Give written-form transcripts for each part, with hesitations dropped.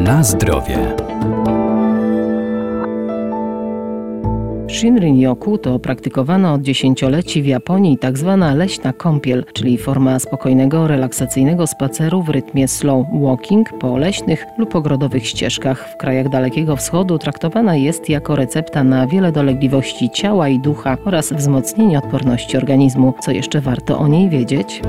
Na zdrowie. Shinrin-yoku to praktykowana od dziesięcioleci w Japonii tzw. leśna kąpiel, czyli forma spokojnego, relaksacyjnego spaceru w rytmie slow walking po leśnych lub ogrodowych ścieżkach. W krajach Dalekiego Wschodu traktowana jest jako recepta na wiele dolegliwości ciała i ducha oraz wzmocnienie odporności organizmu. Co jeszcze warto o niej wiedzieć?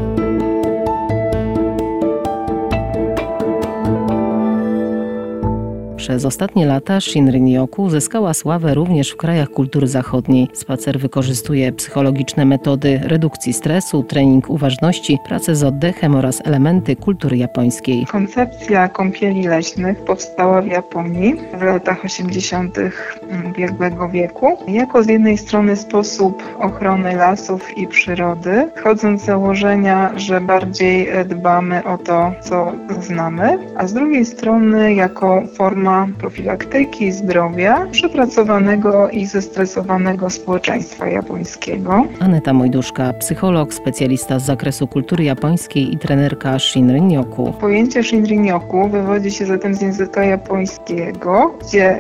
Przez ostatnie lata Shinrin-yoku zyskała sławę również w krajach kultury zachodniej. Spacer wykorzystuje psychologiczne metody redukcji stresu, trening uważności, pracę z oddechem oraz elementy kultury japońskiej. Koncepcja kąpieli leśnych powstała w Japonii w latach 80. ubiegłego wieku jako z jednej strony sposób ochrony lasów i przyrody, wchodząc z założenia, że bardziej dbamy o to, co znamy, a z drugiej strony jako forma profilaktyki zdrowia przepracowanego i zestresowanego społeczeństwa japońskiego. Aneta Mojduszka, psycholog, specjalista z zakresu kultury japońskiej i trenerka Shinrin-yoku. Pojęcie Shinrin-yoku wywodzi się zatem z języka japońskiego, gdzie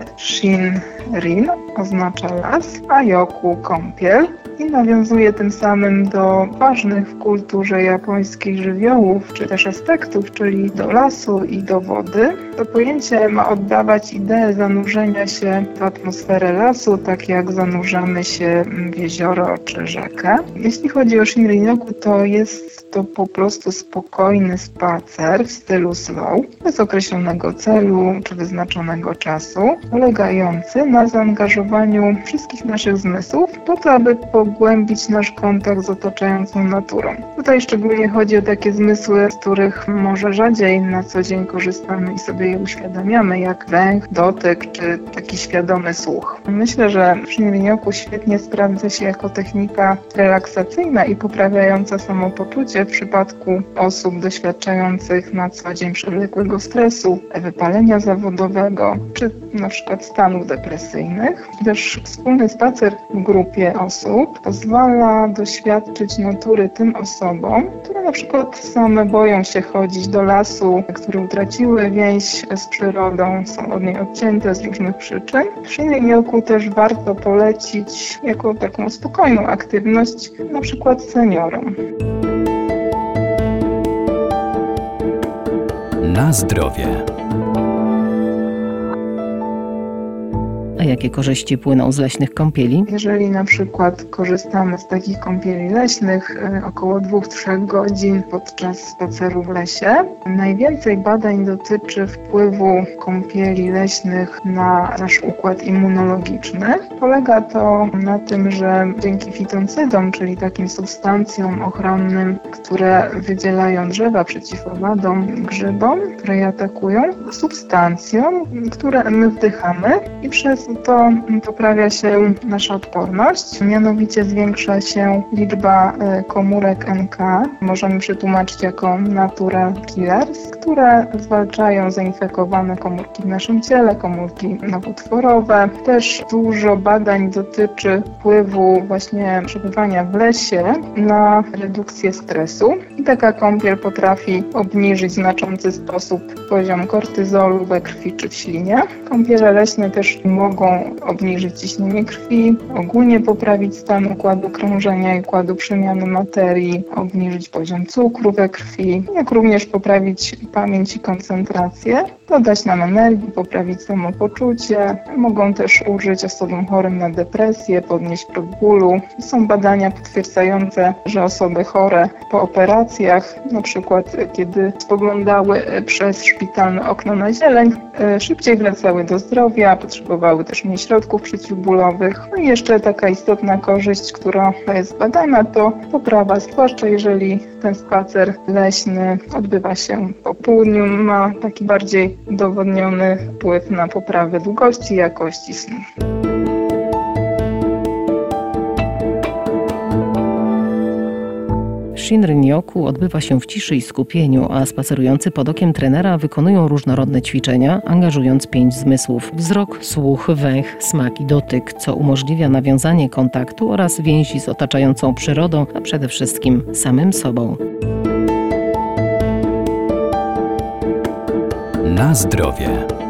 Shinrin oznacza las, a yoku kąpiel i nawiązuje tym samym do ważnych w kulturze japońskiej żywiołów, czy też aspektów, czyli do lasu i do wody. To pojęcie ma oddawać ideę zanurzenia się w atmosferę lasu, tak jak zanurzamy się w jezioro czy rzekę. Jeśli chodzi o Shinrin-yoku, to jest to po prostu spokojny spacer w stylu slow, bez określonego celu czy wyznaczonego czasu, polegający na zaangażowaniu wszystkich naszych zmysłów po to, aby pogłębić nasz kontakt z otaczającą naturą. Tutaj szczególnie chodzi o takie zmysły, z których może rzadziej na co dzień korzystamy i sobie je uświadamiamy, jak węch, dotyk czy taki świadomy słuch. Myślę, że w Shinrin-yoku świetnie sprawdza się jako technika relaksacyjna i poprawiająca samopoczucie w przypadku osób doświadczających na co dzień przewlekłego stresu, wypalenia zawodowego czy na przykład stanów depresyjnych. Też wspólny spacer w grupie osób pozwala doświadczyć natury tym osobom, które na przykład same boją się chodzić do lasu, które utraciły więź z przyrodą, są od niej odcięte z różnych przyczyn. W Shinrin-yoku też warto polecić jako taką spokojną aktywność na przykład seniorom. Na zdrowie. A jakie korzyści płyną z leśnych kąpieli? Jeżeli na przykład korzystamy z takich kąpieli leśnych około 2-3 godzin podczas spaceru w lesie, najwięcej badań dotyczy wpływu kąpieli leśnych na nasz układ immunologiczny. Polega to na tym, że dzięki fitoncydom, czyli takim substancjom ochronnym, które wydzielają drzewa przeciw owadom, grzybom, które je atakują, substancjom, które my wdychamy i przez to poprawia się nasza odporność, mianowicie zwiększa się liczba komórek NK, możemy przetłumaczyć jako natural killers, które zwalczają zainfekowane komórki w naszym ciele, komórki nowotworowe. Też dużo badań dotyczy wpływu właśnie przebywania w lesie na redukcję stresu i taka kąpiel potrafi obniżyć w znaczący sposób poziom kortyzolu we krwi czy w ślinie. Kąpiele leśne też mogą obniżyć ciśnienie krwi, ogólnie poprawić stan układu krążenia i układu przemiany materii, obniżyć poziom cukru we krwi, jak również poprawić pamięć i koncentrację, dodać nam energii, poprawić samopoczucie. Mogą też użyć osobom chorym na depresję, podnieść próg bólu. Są badania potwierdzające, że osoby chore po operacjach, na przykład kiedy spoglądały przez szpitalne okno na zieleń, szybciej wracały do zdrowia, potrzebowały też mniej środków przeciwbólowych. No i jeszcze taka istotna korzyść, która jest badana, to poprawa, zwłaszcza jeżeli ten spacer leśny odbywa się po południu, ma taki bardziej udowodniony wpływ na poprawę długości i jakości snu. Shinrin-yoku odbywa się w ciszy i skupieniu, a spacerujący pod okiem trenera wykonują różnorodne ćwiczenia, angażując 5 zmysłów: wzrok, słuch, węch, smak i dotyk, co umożliwia nawiązanie kontaktu oraz więzi z otaczającą przyrodą, a przede wszystkim samym sobą. Na zdrowie.